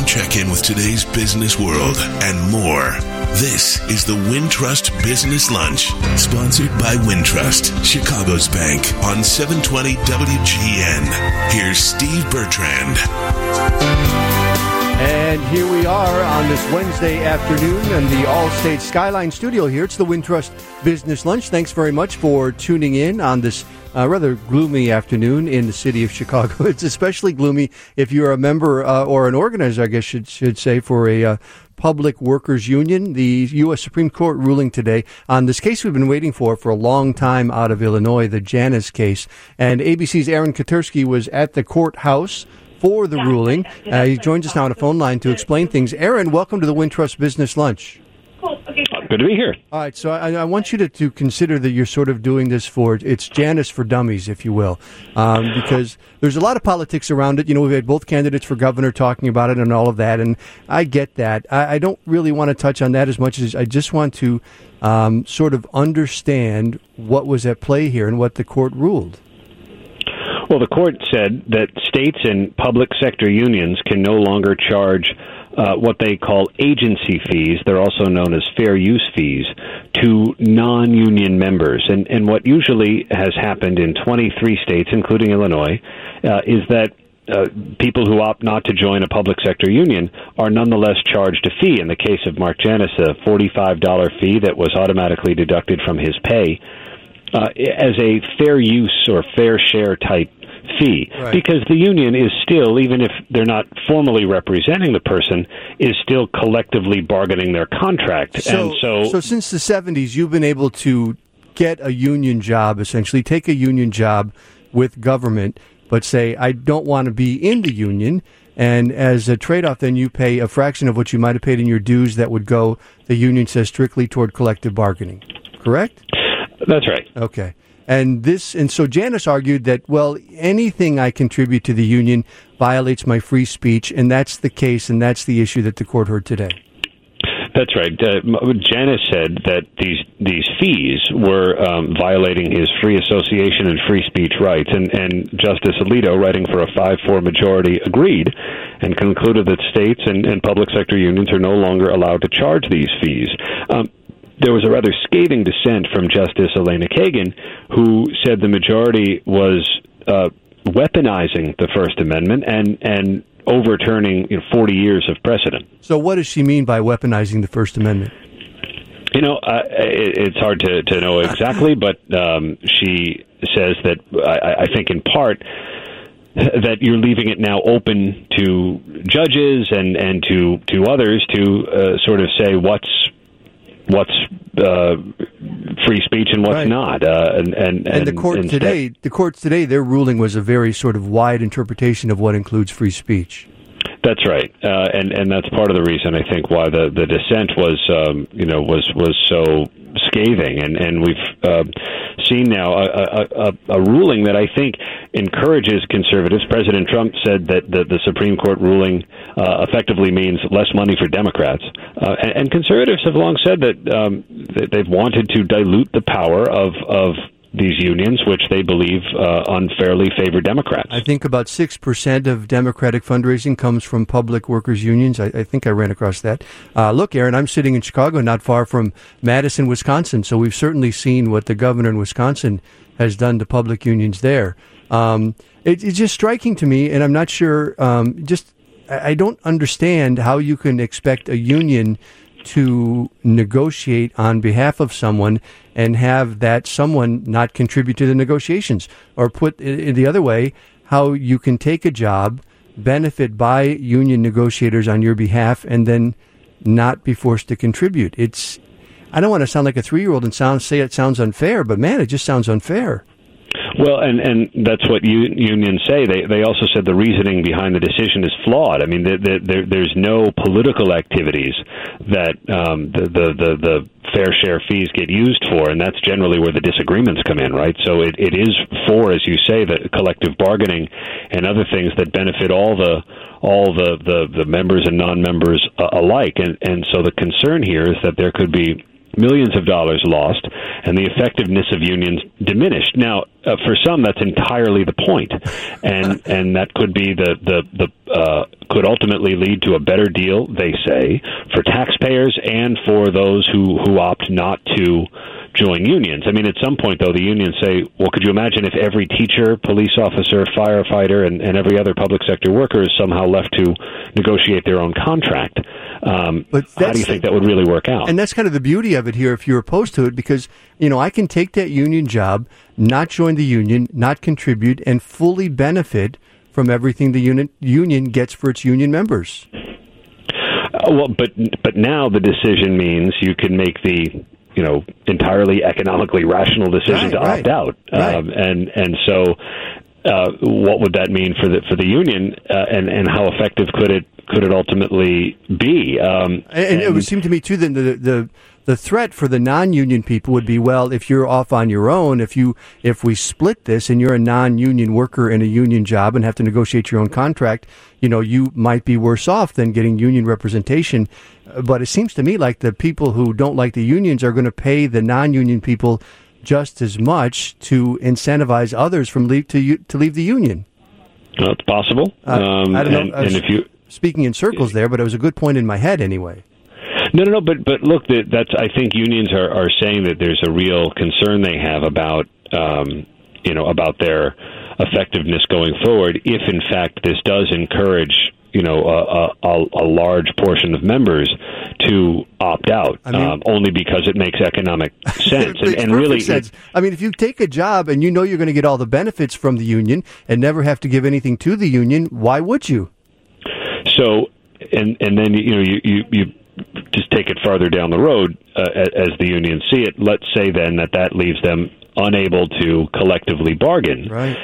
check in with today's business world and more. This is the Wintrust Business Lunch, sponsored by Wintrust, Chicago's bank, on 720 WGN. Here's Steve Bertrand. And here we are on this Wednesday afternoon in the Allstate Skyline studio here. It's the Wintrust Business Lunch. Thanks very much for tuning in on this rather gloomy afternoon in the city of Chicago. It's especially gloomy if you're a member or an organizer, I guess should say, for a public workers union. The U.S. Supreme Court ruling today on this case we've been waiting for a long time out of Illinois, the Janus case. And ABC's Aaron Katersky was at the courthouse for the ruling. He joins us now on a phone line to explain things. Aaron, welcome to the Wintrust Business Lunch. Good to be here. All right, so I want you to consider that you're sort of doing this it's Janus for dummies, if you will, because there's a lot of politics around it. You know, we've had both candidates for governor talking about it and all of that, and I get that. I don't really want to touch on that as much as I just want to sort of understand what was at play here and what the court ruled. Well, the court said that states and public sector unions can no longer charge what they call agency fees. They're also known as fair use fees to non-union members. And what usually has happened in 23 states, including Illinois, is that people who opt not to join a public sector union are nonetheless charged a fee. In the case of Mark Janus, a $45 fee that was automatically deducted from his pay as a fair use or fair share type fee, right. Because the union is still, even if they're not formally representing the person, is still collectively bargaining their contract. So since the 70s, you've been able to get a union job, essentially take a union job with government, but say, I don't want to be in the union, and as a trade-off, then you pay a fraction of what you might have paid in your dues that would go, the union says, strictly toward collective bargaining. Correct? That's right. Okay. And so Janus argued that, well, anything I contribute to the union violates my free speech, and that's the case, and that's the issue that the court heard today. That's right. Janus said that these fees were violating his free association and free speech rights, and Justice Alito, writing for a 5-4 majority, agreed and concluded that states and public sector unions are no longer allowed to charge these fees. There was a rather scathing dissent from Justice Elena Kagan, who said the majority was weaponizing the First Amendment and overturning 40 years of precedent. So what does she mean by weaponizing the First Amendment? You know, it's hard to know exactly, but she says that, I think in part, that you're leaving it now open to judges and to others to sort of say what's free speech and what's right. not. And the court today, their ruling was a very sort of wide interpretation of what includes free speech. That's right, and that's part of the reason I think why the dissent was so scathing, and we've seen now a ruling that I think encourages conservatives. President Trump said that the Supreme Court ruling effectively means less money for Democrats, and conservatives have long said that they've wanted to dilute the power of these unions, which they believe unfairly favor Democrats. I think about 6% of Democratic fundraising comes from public workers' unions. I think I ran across that. Look, Aaron, I'm sitting in Chicago, not far from Madison, Wisconsin, so we've certainly seen what the governor in Wisconsin has done to public unions there. It's just striking to me, and I'm not sure, I don't understand how you can expect a union to negotiate on behalf of someone and have that someone not contribute to the negotiations. Or put it the other way, how you can take a job, benefit by union negotiators on your behalf, and then not be forced to contribute. I don't want to sound like a 3-year-old and say it sounds unfair, but man, it just sounds unfair. Well, and that's what unions say. They also said the reasoning behind the decision is flawed. I mean, there's no political activities that the fair share fees get used for, and that's generally where the disagreements come in, right? So it is for, as you say, the collective bargaining and other things that benefit all the members and non-members alike. And so the concern here is that there could be millions of dollars lost, and the effectiveness of unions diminished. Now, for some, that's entirely the point, and that could be could ultimately lead to a better deal, they say, for taxpayers and for those who opt not to join unions. I mean, at some point, though, the unions say, well, could you imagine if every teacher, police officer, firefighter, and every other public sector worker is somehow left to negotiate their own contract? But how do you think that would really work out? And that's kind of the beauty of it here if you're opposed to it, because, I can take that union job, not join the union, not contribute, and fully benefit from everything the union gets for its union members. Well, but now the decision means you can make the entirely economically rational decision to opt out, and so what would that mean for the union, and how effective could it ultimately be? And it would seem to me too that the threat for the non-union people would be, well, if you're off on your own, if we split this and you're a non-union worker in a union job and have to negotiate your own contract, you might be worse off than getting union representation. But it seems to me like the people who don't like the unions are going to pay the non-union people just as much to incentivize others to leave the union. Well, it's possible. I don't know. And if you speaking in circles there, but it was a good point in my head anyway. No. But look, that's. I think unions are saying that there's a real concern they have about about their effectiveness going forward. If in fact this does encourage a large portion of members to opt out, only because it makes economic sense. and really, sense. I mean, if you take a job and you're going to get all the benefits from the union and never have to give anything to the union, why would you? So, and then you just take it farther down the road as the unions see it. Let's say then that leaves them unable to collectively bargain. Right.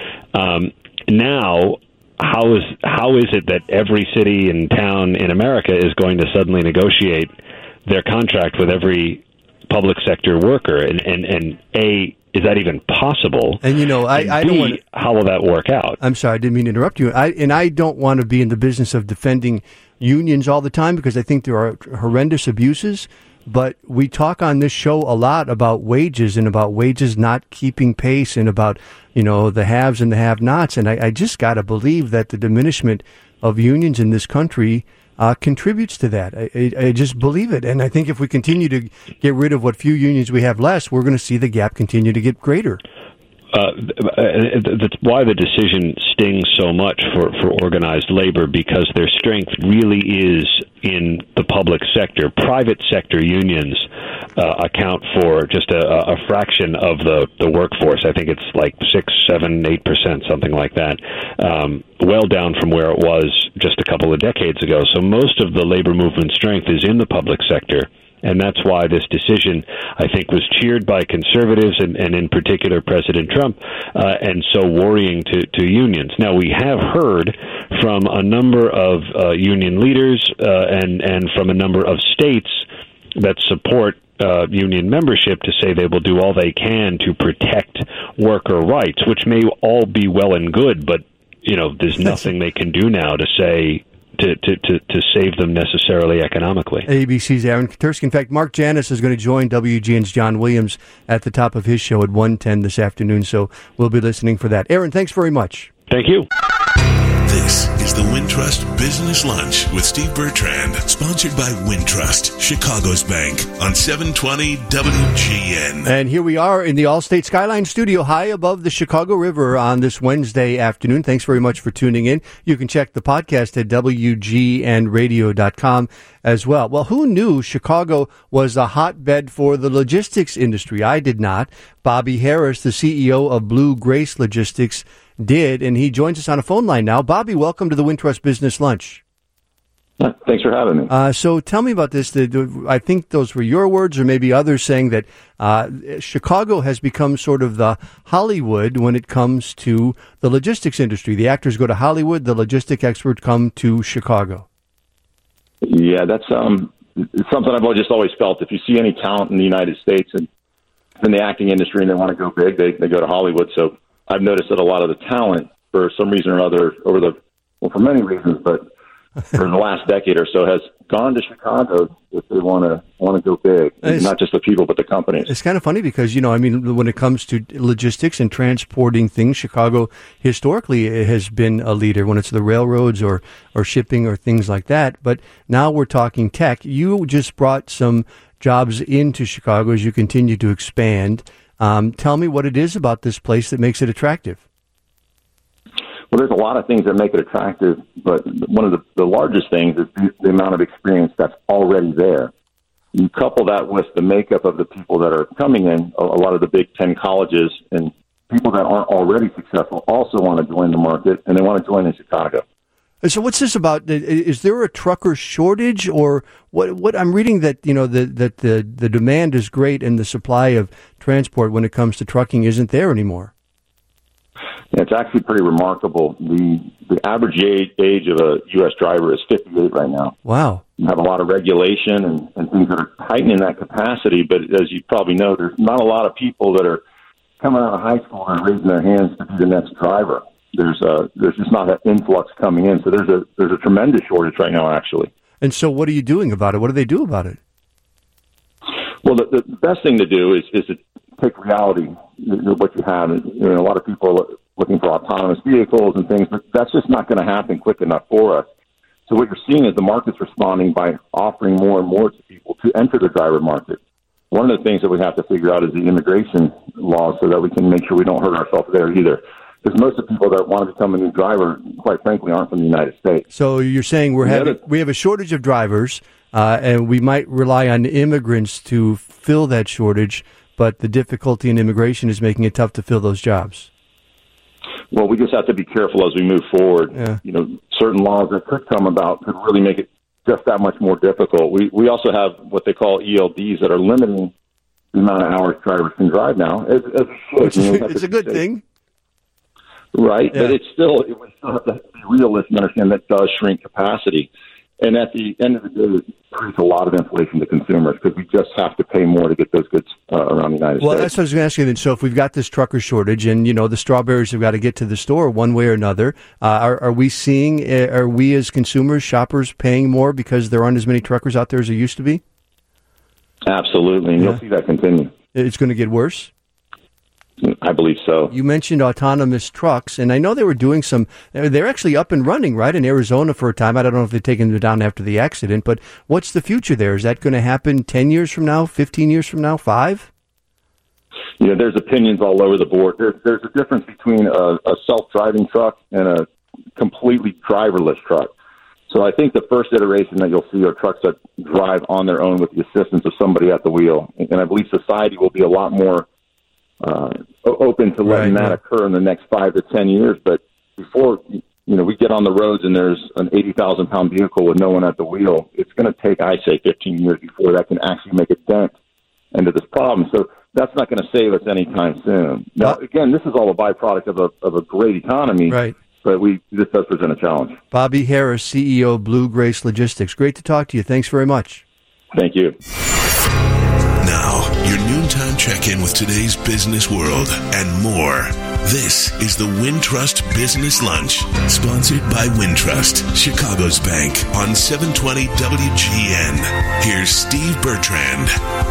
Now, how is it that every city and town in America is going to suddenly negotiate their contract with every public sector worker? And A, is that even possible? And I don't want. How will that work out? I'm sorry, I didn't mean to interrupt you. I don't want to be in the business of defending unions all the time because I think there are horrendous abuses. But we talk on this show a lot about wages and about wages not keeping pace and about, the haves and the have-nots. And I just got to believe that the diminishment of unions in this country contributes to that. I just believe it. And I think if we continue to get rid of what few unions we have left, we're going to see the gap continue to get greater. That's why the decision stings so much for organized labor, because their strength really is in the public sector. Private sector unions account for just a fraction of the workforce. I think it's like 6, 7, 8%, something like that. Well down from where it was just a couple of decades ago. So most of the labor movement strength is in the public sector. And that's why this decision, I think, was cheered by conservatives and in particular President Trump, and so worrying to unions. Now, we have heard from a number of union leaders and from a number of states that support union membership to say they will do all they can to protect worker rights, which may all be well and good, but there's nothing they can do now to say to save them necessarily economically. ABC's Aaron Katersky. In fact, Mark Janis is going to join WGN's John Williams at the top of his show at 1:10 this afternoon, so we'll be listening for that. Aaron, thanks very much. Thank you. This is the Wintrust Business Lunch with Steve Bertrand, sponsored by Wintrust, Chicago's bank, on 720 WGN. And here we are in the Allstate Skyline studio, high above the Chicago River on this Wednesday afternoon. Thanks very much for tuning in. You can check the podcast at WGNradio.com as well. Well, who knew Chicago was a hotbed for the logistics industry? I did not. Bobby Harris, the CEO of Blue Grace Logistics, did, and he joins us on a phone line now. Bobby, welcome to the Wintrust Business Lunch. Thanks for having me. So tell me about this. I think those were your words, or maybe others, saying that Chicago has become sort of the Hollywood when it comes to the logistics industry. The actors go to Hollywood, the logistic experts come to Chicago. Yeah, that's something I've just always felt. If you see any talent in the United States and in the acting industry and they want to go big, they go to Hollywood. So I've noticed that a lot of the talent, for some reason or other, for many reasons, but for the last decade or so has gone to Chicago if they want to go big, not just the people, but the companies. It's kind of funny because, when it comes to logistics and transporting things, Chicago historically has been a leader when it's the railroads or shipping or things like that. But now we're talking tech. You just brought some jobs into Chicago as you continue to expand. Tell me what it is about this place that makes it attractive. Well, there's a lot of things that make it attractive, but one of the largest things is the amount of experience that's already there. You couple that with the makeup of the people that are coming in, a lot of the Big Ten colleges, and people that aren't already successful also want to join the market, and they want to join in Chicago. So what's this about? Is there a trucker shortage, or what? I'm reading that that the demand is great and the supply of transport when it comes to trucking isn't there anymore. Yeah, it's actually pretty remarkable. The average age of a U.S. driver is 58 right now. Wow. You have a lot of regulation and things that are tightening that capacity, but as you probably know, there's not a lot of people that are coming out of high school and raising their hands to be the next driver. There's just not that influx coming in. So there's a tremendous shortage right now, actually. And so what are you doing about it? What do they do about it? Well, the best thing to do is to take reality, what you have. A lot of people are looking for autonomous vehicles and things, but that's just not going to happen quick enough for us. So what you're seeing is the market's responding by offering more and more to people to enter the driver market. One of the things that we have to figure out is the immigration laws so that we can make sure we don't hurt ourselves there either. Because most of the people that want to become a new driver, quite frankly, aren't from the United States. So you're saying we have a shortage of drivers, and we might rely on immigrants to fill that shortage, but the difficulty in immigration is making it tough to fill those jobs. Well, we just have to be careful as we move forward. Yeah. Certain laws that could come about could really make it just that much more difficult. We also have what they call ELDs that are limiting the amount of hours drivers can drive now. It's a good thing. Right, yeah. But we still have to be realistic and understand that does shrink capacity. And at the end of the day, it creates a lot of inflation to consumers because we just have to pay more to get those goods around the United States. Well, that's what I was going to ask you then. So if we've got this trucker shortage and, the strawberries have got to get to the store one way or another, are we as consumers, shoppers, paying more because there aren't as many truckers out there as there used to be? Absolutely, and you'll see that continue. It's going to get worse? I believe so. You mentioned autonomous trucks, and I know they were doing they're actually up and running, right, in Arizona for a time. I don't know if they've taken them down after the accident, but what's the future there? Is that going to happen 10 years from now, 15 years from now, 5? There's opinions all over the board. There's a difference between a self-driving truck and a completely driverless truck. So I think the first iteration that you'll see are trucks that drive on their own with the assistance of somebody at the wheel. And I believe society will be a lot more open to letting that occur in the next 5 to 10 years. But before we get on the roads and there's an 80,000-pound vehicle with no one at the wheel, it's going to take, I say, 15 years before that can actually make a dent into this problem. So that's not going to save us anytime soon. Now, again, this is all a byproduct of a great economy, right? But this does present a challenge. Bobby Harris, CEO of Blue Grace Logistics. Great to talk to you. Thanks very much. Thank you. Now, your noontime check-in with today's business world and more. This is the Wintrust Business Lunch, sponsored by Wintrust, Chicago's bank, on 720 WGN. Here's Steve Bertrand.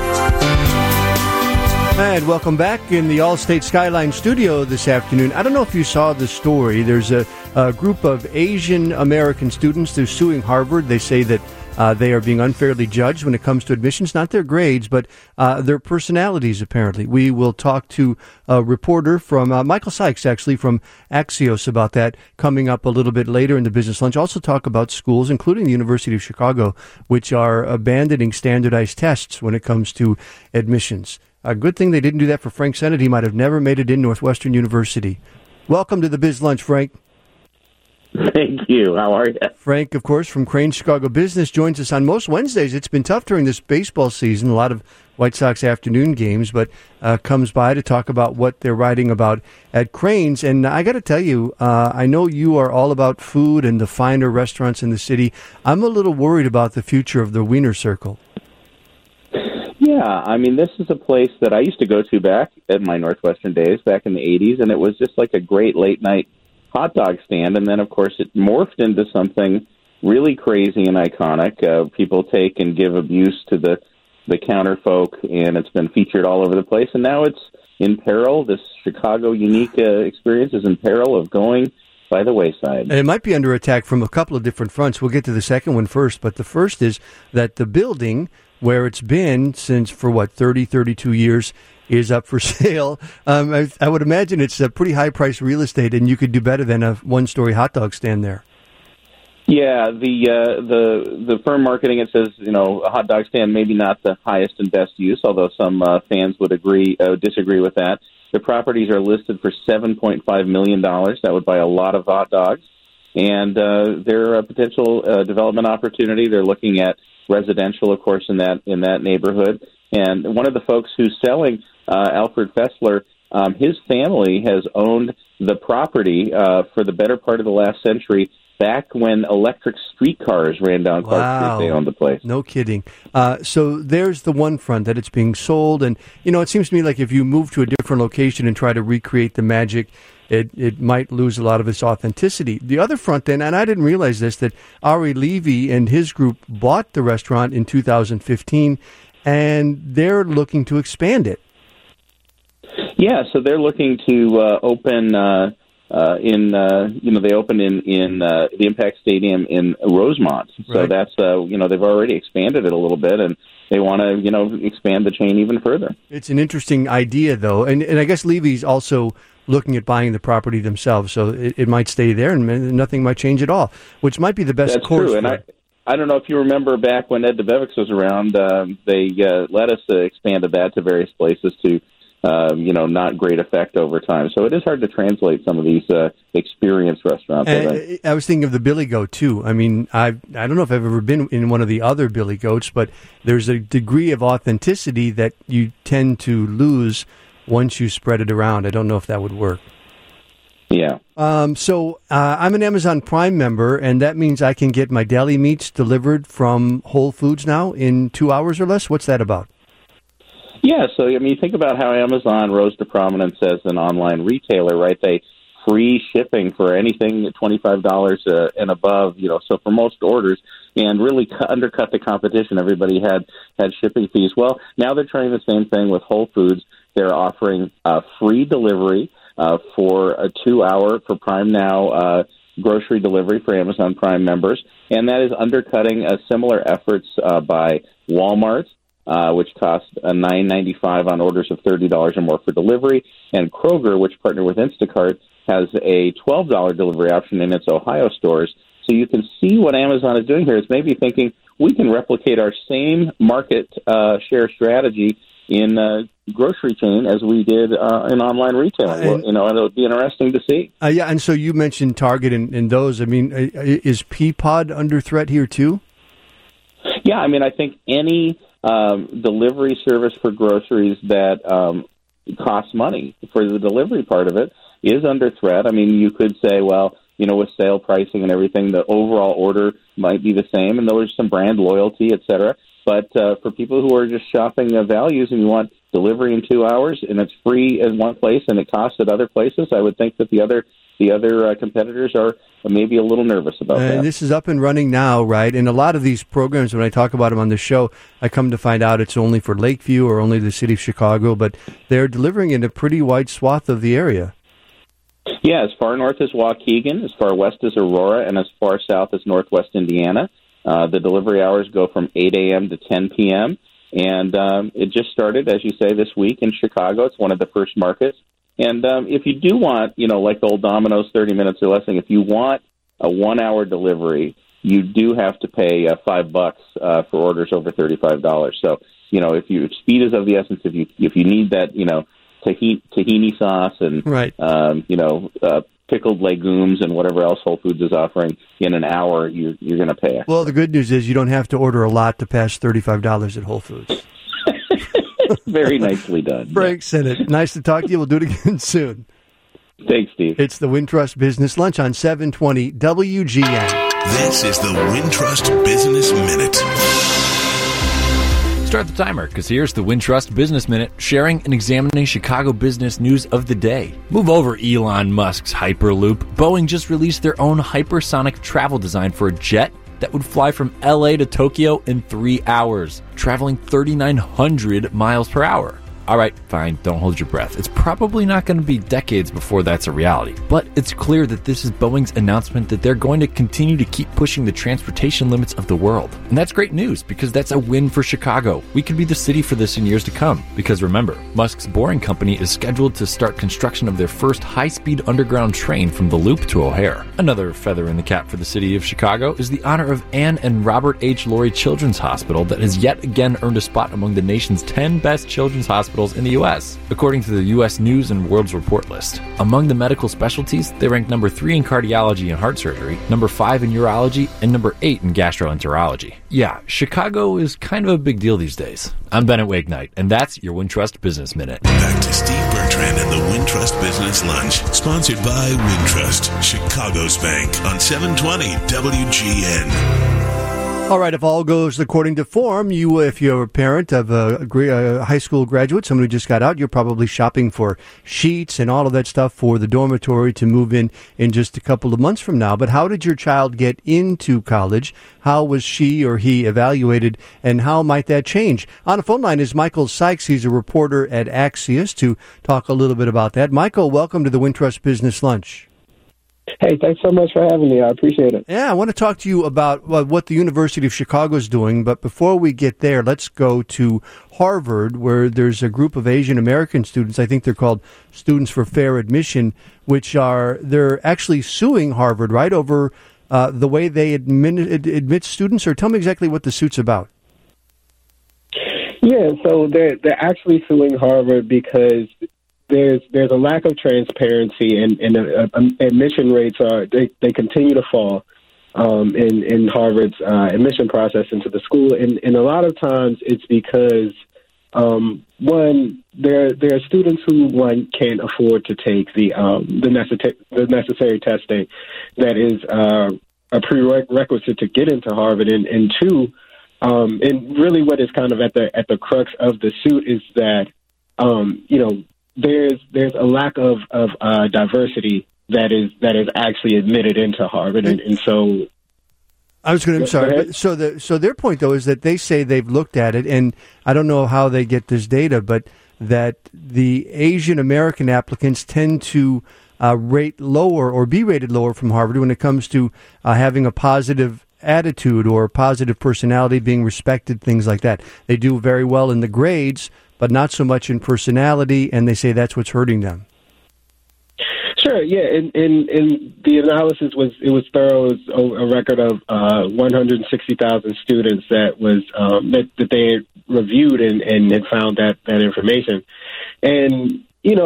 And welcome back in the Allstate Skyline studio this afternoon. I don't know if you saw the story. There's a group of Asian American students. They're suing Harvard. They say that they are being unfairly judged when it comes to admissions, not their grades, but their personalities, apparently. We will talk to a reporter from Michael Sykes, actually, from Axios about that coming up a little bit later in the Business Lunch. Also talk about schools, including the University of Chicago, which are abandoning standardized tests when it comes to admissions. A good thing they didn't do that for Frank Sennett. He might have never made it in Northwestern University. Welcome to the Biz Lunch, Frank. Thank you. How are you? Frank, of course, from Crane Chicago Business, joins us on most Wednesdays. It's been tough during this baseball season, a lot of White Sox afternoon games, but comes by to talk about what they're writing about at Crane's. And I got to tell you, I know you are all about food and the finer restaurants in the city. I'm a little worried about the future of the Wiener Circle. Yeah, I mean, this is a place that I used to go to back in my Northwestern days, back in the 80s, and it was just like a great late-night hot dog stand, and then, of course, it morphed into something really crazy and iconic. People take and give abuse to the counterfolk, and it's been featured all over the place. And now it's in peril. This Chicago unique experience is in peril of going by the wayside. And it might be under attack from a couple of different fronts. We'll get to the second one first, but the first is that the building where it's been since, for 32 years, is up for sale. I would imagine it's a pretty high-priced real estate, and you could do better than a one-story hot dog stand there. Yeah, the firm marketing it says, a hot dog stand maybe not the highest and best use, although some fans would disagree with that. The properties are listed for $7.5 million. That would buy a lot of hot dogs, and they're a potential development opportunity. They're looking at residential, of course, in that neighborhood. And one of the folks who's selling, Alfred Fessler, his family has owned the property for the better part of the last century. Back when electric streetcars ran down Clark Street, they owned the place. No kidding. So there's the one front that it's being sold. And, it seems to me like if you move to a different location and try to recreate the magic, it might lose a lot of its authenticity. The other front then, and I didn't realize this, that Ari Levy and his group bought the restaurant in 2015, and they're looking to expand it. Yeah, so they're looking to open... they opened in the Impact Stadium in Rosemont. So right. That's, they've already expanded it a little bit, and they want to, expand the chain even further. It's an interesting idea, though. And I guess Levy's also looking at buying the property themselves, so it might stay there and nothing might change at all, which might be the best That's course. True, and I don't know if you remember back when Ed DeBevics was around, they let us expanded that to various places to not great effect over time. So it is hard to translate some of these experienced restaurants. I was thinking of the Billy Goat, too. I mean, I don't know if I've ever been in one of the other Billy Goats, but there's a degree of authenticity that you tend to lose once you spread it around. I don't know if that would work. Yeah. So I'm an Amazon Prime member, and that means I can get my deli meats delivered from Whole Foods now in 2 hours or less. What's that about? Yeah, so, think about how Amazon rose to prominence as an online retailer, right? They free shipping for anything at $25 and above, so for most orders, and really undercut the competition. Everybody had shipping fees. Well, now they're trying the same thing with Whole Foods. They're offering free delivery for a 2 hour for Prime Now grocery delivery for Amazon Prime members, and that is undercutting similar efforts by Walmart, which costs $9.95 on orders of $30 or more for delivery, and Kroger, which partnered with Instacart, has a $12 delivery option in its Ohio stores. So you can see what Amazon is doing here. It's maybe thinking we can replicate our same market share strategy in grocery chain as we did in online retailing. And it'll be interesting to see. Yeah, and so you mentioned Target and those. I mean, is Peapod under threat here too? Yeah, I think any delivery service for groceries that costs money for the delivery part of it is under threat. You could say, well, with sale pricing and everything, the overall order might be the same, and there's some brand loyalty, et cetera. But for people who are just shopping values and you want delivery in 2 hours and it's free in one place and it costs at other places, I would think that the other competitors are maybe a little nervous about that. And this is up and running now, right? And a lot of these programs, when I talk about them on the show, I come to find out it's only for Lakeview or only the city of Chicago, but they're delivering in a pretty wide swath of the area. Yeah, as far north as Waukegan, as far west as Aurora, and as far south as northwest Indiana. The delivery hours go from 8 a.m. to 10 p.m., and it just started, as you say, this week in Chicago. It's one of the first markets. And if you do want, like the old Domino's 30 minutes or less thing, if you want a 1 hour delivery, you do have to pay $5 for orders over $35. So, if speed is of the essence, if you need that, tahini sauce and, right. Pickled legumes and whatever else Whole Foods is offering in an hour, you're going to pay. Well, the good news is you don't have to order a lot to pass $35 at Whole Foods. Very nicely done. Frank Sennett, nice to talk to you. We'll do it again soon. Thanks, Steve. It's the Wintrust Business Lunch on 720 WGN. This is the Wintrust Business Minute. Start the timer, because here's the Wintrust Business Minute, sharing and examining Chicago business news of the day. Move over Elon Musk's Hyperloop. Boeing just released their own hypersonic travel design for a jet that would fly from LA to Tokyo in 3 hours, traveling 3,900 miles per hour. All right, fine, don't hold your breath. It's probably not going to be decades before that's a reality. But it's clear that this is Boeing's announcement that they're going to continue to keep pushing the transportation limits of the world. And that's great news, because that's a win for Chicago. We could be the city for this in years to come. Because remember, Musk's Boring Company is scheduled to start construction of their first high-speed underground train from the Loop to O'Hare. Another feather in the cap for the city of Chicago is the honor of Anne and Robert H. Lurie Children's Hospital that has yet again earned a spot among the nation's 10 best children's hospitals in the U.S., according to the U.S. News and World's Report list. Among the medical specialties, they rank number 3 in cardiology and heart surgery, number 5 in urology, and number 8 in gastroenterology. Yeah, Chicago is kind of a big deal these days. I'm Bennett Wakenight, and that's your Wintrust Business Minute. Back to Steve Bertrand and the Wintrust Business Lunch, sponsored by Wintrust, Chicago's bank, on 720 WGN. All right, if all goes according to form, if you're a parent of a high school graduate, someone who just got out, you're probably shopping for sheets and all of that stuff for the dormitory to move in just a couple of months from now. But how did your child get into college? How was she or he evaluated, and how might that change? On the phone line is Michael Sykes. He's a reporter at Axios to talk a little bit about that. Michael, welcome to the Wintrust Business Lunch. Hey, thanks so much for having me. I appreciate it. Yeah, I want to talk to you about what the University of Chicago is doing. But before we get there, let's go to Harvard, where there's a group of Asian American students. I think they're called Students for Fair Admission, they're actually suing Harvard, right, over the way they admit students. Or tell me exactly what the suit's about. Yeah, so they're actually suing Harvard because there's a lack of transparency, and admission rates they continue to fall in Harvard's admission process into the school, and a lot of times it's because one, there are students who can't afford to take the necessary testing that is a prerequisite to get into Harvard, and two, and really what is kind of at the crux of the suit is that there's a lack of diversity that is actually admitted into Harvard, and so I was going to. I'm sorry. So their point though is that they say they've looked at it, and I don't know how they get this data, but that the Asian American applicants tend to rate lower or be rated lower from Harvard when it comes to having a positive attitude or positive personality, being respected, things like that. They do very well in the grades, but not so much in personality, and they say that's what's hurting them. Sure, yeah, and the analysis was thorough. It was a record of 160,000 students that they had reviewed and had found that information, and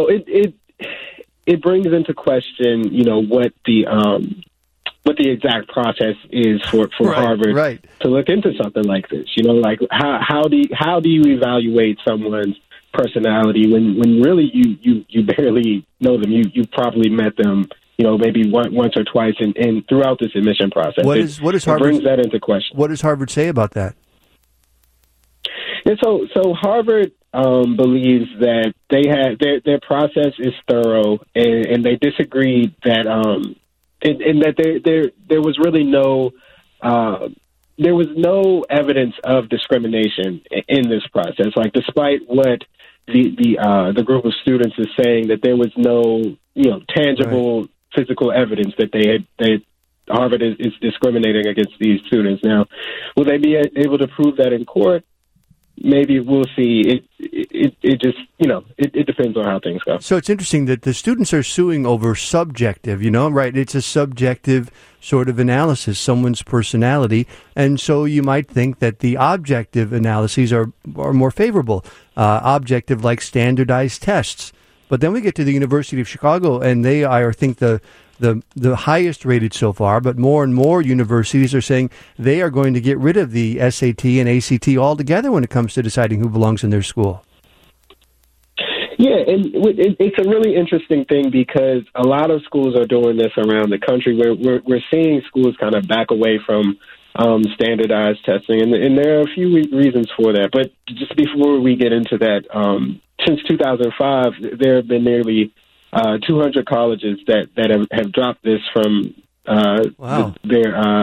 it brings into question what the exact process is for Harvard to look into something like this. Like how do you evaluate someone's personality when really you barely know them? You probably met them maybe once or twice and throughout this admission process. What is Harvard, brings that into question. What does Harvard say about that? And so Harvard believes that they had their process is thorough, and they disagreed that and that there was really no evidence of discrimination in this process. Like, despite what the group of students is saying, that there was no tangible physical evidence that Harvard is discriminating against these students. Now, will they be able to prove that in court? Maybe we'll see. It just, it depends on how things go. So it's interesting that the students are suing over subjective, right? It's a subjective sort of analysis, someone's personality. And so you might think that the objective analyses are more favorable, objective like standardized tests. But then we get to the University of Chicago, and they are, I think, the highest rated so far, but more and more universities are saying they are going to get rid of the SAT and ACT altogether when it comes to deciding who belongs in their school. Yeah, and it's a really interesting thing because a lot of schools are doing this around the country. We're seeing schools kind of back away from standardized testing, and there are a few reasons for that. But just before we get into that, since 2005, there have been nearly 200 colleges that have dropped this from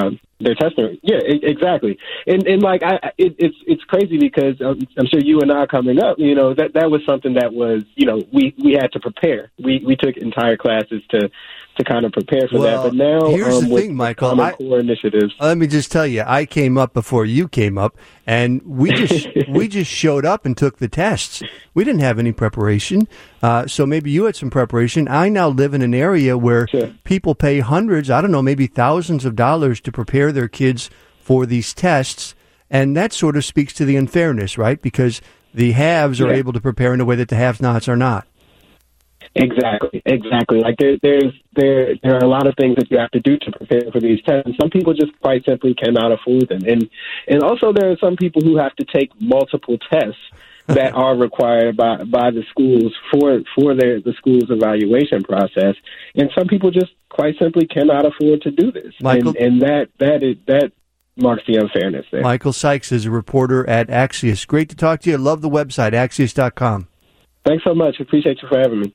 their testing. Yeah, exactly. And like it's crazy because I'm sure you and I coming up, that was something that was, we had to prepare. We took entire classes to kind of prepare for that. But now here's the thing, Michael. Core initiatives. Let me just tell you, I came up before you came up, and we just showed up and took the tests. We didn't have any preparation. So maybe you had some preparation. I now live in an area where people pay hundreds, I don't know, maybe thousands of dollars to prepare their kids for these tests. And that sort of speaks to the unfairness, right? Because the haves are able to prepare in a way that the have-nots are not. Exactly. Like there are a lot of things that you have to do to prepare for these tests. And some people just quite simply cannot afford them. And also there are some people who have to take multiple tests that are required by the schools for the school's evaluation process. And some people just quite simply cannot afford to do this. Michael, and that marks the unfairness there. Michael Sykes is a reporter at Axios. Great to talk to you. Love the website, Axios.com. Thanks so much. Appreciate you for having me.